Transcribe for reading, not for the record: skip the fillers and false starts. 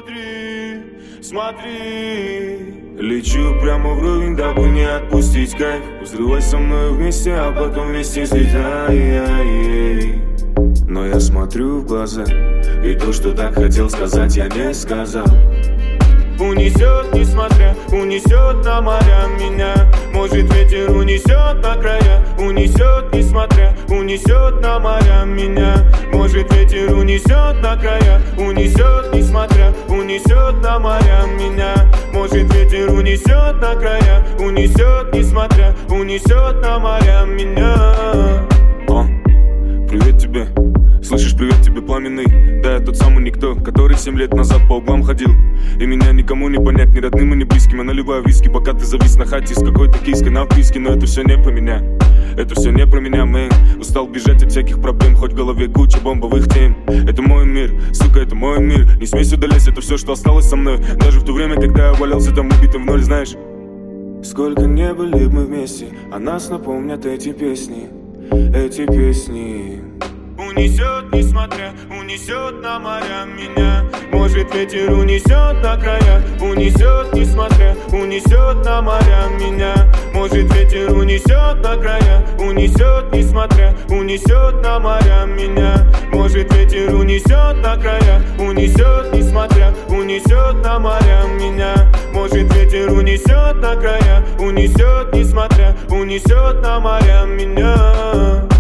смотри. Лечу прямо вровень, дабы не отпустить кайф. Взрывай со мной вместе, а потом вместе слетай. Но я смотрю в глаза, и то, что так хотел сказать, я не сказал. Унесет, несмотря, унесет на моря меня. Может, ветер унесет на края. Унесет, несмотря, унесет на моря меня. Может, ветер унесет на края. Унесет, несмотря, унесет на моря меня. Может, ветер унесет на края. Унесет, несмотря, унесет на моря меня. Привет тебе, слышишь, привет тебе, пламенный. Да, я тот самый никто, который 7 лет назад по углам ходил. И меня никому не понять, ни родным и ни близким. Я наливаю виски, пока ты завис на хате с какой-то киской на вписке. Но это все не про меня, это все не про меня, мэн. Устал бежать от всяких проблем, хоть в голове куча бомбовых тем. Это мой мир, сука, это мой мир. Не смей сюда лезть, это все, что осталось со мной. Даже в то время, когда я валялся там убитым в ноль, знаешь. Сколько не были мы вместе, а нас напомнят эти песни. Эти песни. Унесет, несмотря, унесет на моря меня. Может, ветер унесет на края. Унесет, несмотря, унесет на моря меня. Может, ветер унесет на края. Унесет, несмотря, унесет на моря меня. Может, ветер унесет на края. Унесет, несмотря, унесет на моря меня. Может, ветер унесет на края. Унесет, несмотря, унесет на моря меня.